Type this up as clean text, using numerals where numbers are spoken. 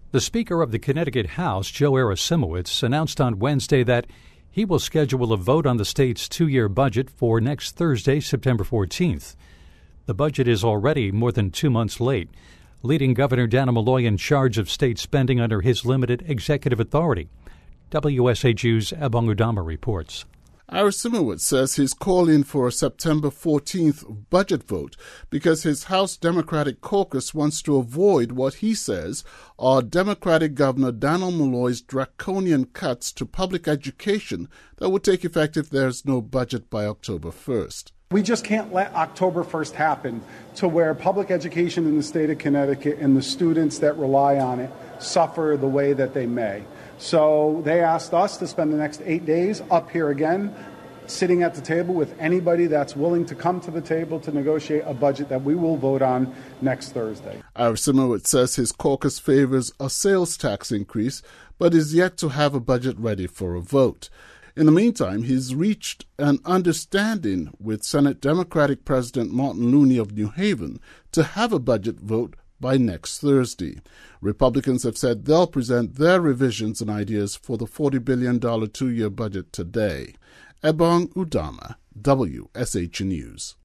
The Speaker of the Connecticut House, Joe Arasimowicz, announced on Wednesday that he will schedule a vote on the state's two-year budget for next Thursday, September 14th. The budget is already more than 2 months late, leaving Governor Dannel Malloy in charge of state spending under his limited executive authority. WSHU's Ebong Udama reports. Arasimowicz says he's calling for a September 14th budget vote because his House Democratic caucus wants to avoid what he says are Democratic Governor Dannel Malloy's draconian cuts to public education that would take effect if there's no budget by October 1st. We just can't let October 1st happen to where public education in the state of Connecticut and the students that rely on it suffer the way that they may. So they asked us to spend the next 8 days up here again, sitting at the table with anybody that's willing to come to the table to negotiate a budget that we will vote on next Thursday. Arasimowicz says his caucus favors a sales tax increase, but is yet to have a budget ready for a vote. In the meantime, he's reached an understanding with Senate Democratic President Martin Looney of New Haven to have a budget vote by next Thursday. Republicans have said they'll present their revisions and ideas for the $40 billion two-year budget today. Ebong Udama, WSH News.